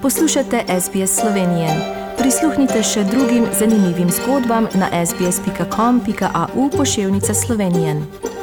Poslušate SBS Slovenije. Prisluhnite še drugim zanimivim zgodbam na sbs.com.au/Slovenije.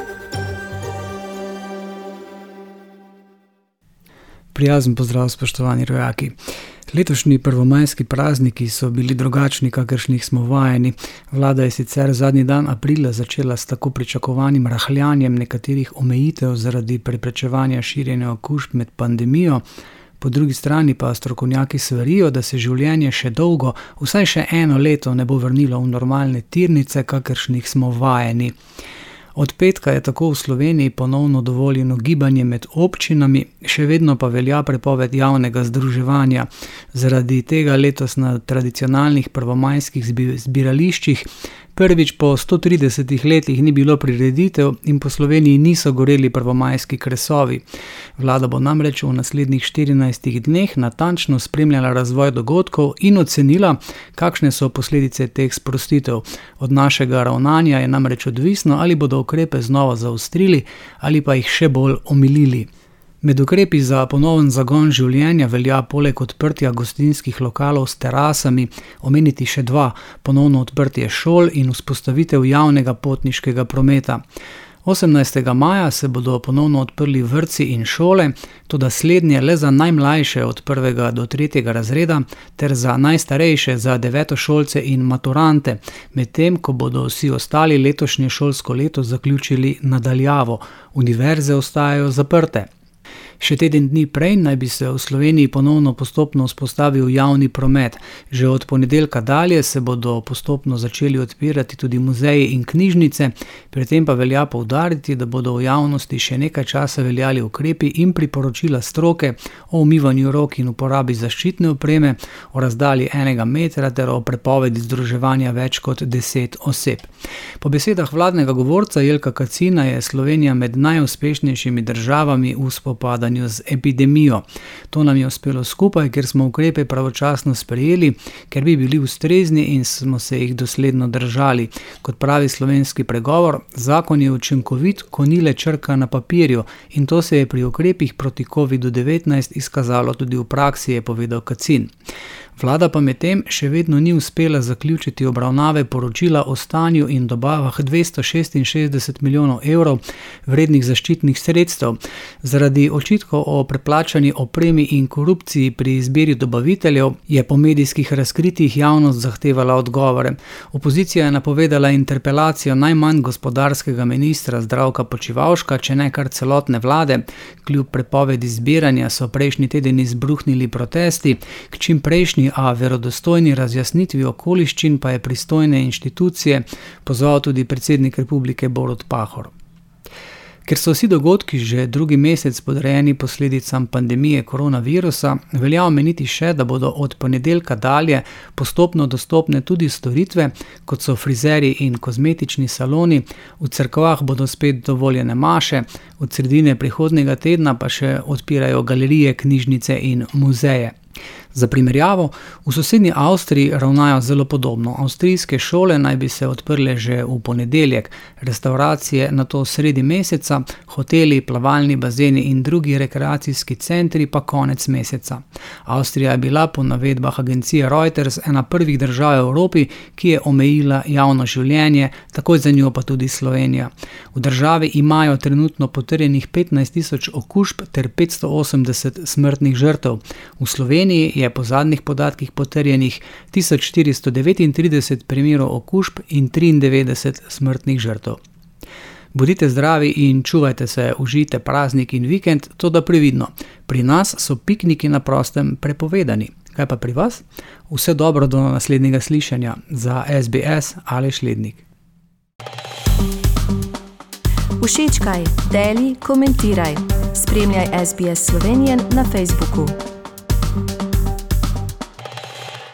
Prijazen pozdrav, spoštovani rojaki. Letošnji prvomajski prazniki so bili drugačni, kakršnih smo vajeni. Vlada je sicer zadnji dan aprila začela s tako pričakovanim rahljanjem nekaterih omejitev zaradi preprečevanja širjenja okužb med pandemijo. Po drugi strani pa strokovnjaki svarijo, da se življenje še dolgo, vsaj še eno leto ne bo vrnilo v normalne tirnice, kakršnih smo vajeni. Od petka je tako v Sloveniji ponovno dovoljeno gibanje med občinami, še vedno pa velja prepoved javnega združevanja. Zaradi tega letos na tradicionalnih prvomajskih zbirališčih prvič po 130 letih ni bilo prireditev in po Sloveniji niso goreli prvomajski kresovi. Vlada bo namreč v naslednjih 14 dneh natančno spremljala razvoj dogodkov in ocenila, kakšne so posledice teh sprostitev. Od našega ravnanja je namreč odvisno, ali bodo ukrepe znova zaostrili ali pa jih še bolj omilili. Med ukrepi za ponoven zagon življenja velja poleg odprtja gostinskih lokalov s terasami omeniti še dva: ponovno odprtje šol in vzpostavitev javnega potniškega prometa. 18. maja se bodo ponovno odprli vrtci in šole, toda slednje le za najmlajše od 1. do 3. razreda ter za najstarejše, za devetošolce in maturante, medtem ko bodo vsi ostali letošnje šolsko leto zaključili na daljavo. Univerze ostajajo zaprte. Še teden dni prej naj bi se v Sloveniji ponovno postopno vzpostavil javni promet. Že od ponedeljka dalje se bodo postopno začeli odpirati tudi muzeji in knjižnice, pri tem pa velja poudariti, da bodo v javnosti še nekaj časa veljali ukrepi in priporočila stroke o umivanju rok in uporabi zaščitne opreme, o razdalji 1 metra ter o prepovedi združevanja več kot 10 oseb. Po besedah vladnega govorca Jelka Kacina je Slovenija med najuspešnejšimi državami v spopadanju z epidemijo. To nam je uspelo skupaj, ker smo ukrepe pravočasno sprejeli, ker bi bili ustrezni in smo se jih dosledno držali. Kot pravi slovenski pregovor, zakon je učinkovit, ko ni le črka na papirju, in to se je pri ukrepih proti COVID-19 izkazalo tudi v praksi, je povedal Kacin. Vlada pa medtem še vedno ni uspela zaključiti obravnave poročila o stanju in dobavah 266 milijonov evrov vrednih zaščitnih sredstev. Zaradi očitkov o preplačani opremi in korupciji pri izbiri dobaviteljev je po medijskih razkritjih javnost zahtevala odgovore. Opozicija je napovedala interpelacijo najmanj gospodarskega ministra Zdravka Počivalška, če ne kar celotne vlade. Kljub prepovedi zbiranja so prejšnji teden izbruhnili protesti, k čim prejšnji a verodostojni razjasnitvi okoliščin pa je pristojne inštitucije pozval tudi predsednik republike Borut Pahor. Ker so vsi dogodki že drugi mesec podrejeni posledicam pandemije koronavirusa, velja omeniti še, da bodo od ponedeljka dalje postopno dostopne tudi storitve, kot so frizerji in kozmetični saloni, v cerkvah bodo spet dovoljene maše, od sredine prihodnjega tedna pa še odpirajo galerije, knjižnice in muzeje. Za primerjavo, v sosednji Avstriji ravnajo zelo podobno. Avstrijske šole naj bi se odprle že v ponedeljek, restavracije nato sredi meseca, hoteli, plavalni bazeni in drugi rekreacijski centri pa konec meseca. Avstrija je bila po navedbah agencije Reuters ena prvih držav v Evropi, ki je omejila javno življenje, takoj za njo pa tudi Slovenija. V državi imajo trenutno potrjenih 15.000 okužb ter 580 smrtnih žrtev. V Sloveniji je po zadnjih podatkih potrjenih 1439 primerov okužb in 93 smrtnih žrtev. Bodite zdravi in čuvajte se, užijte praznik in vikend, toda previdno. Pri nas so pikniki na prostem prepovedani. Kaj pa pri vas? Vse dobro do naslednjega slišanja. Za SBS Aleš Lednik. Všečkaj, deli, komentiraj. Spremljaj SBS Slovenije na Facebooku.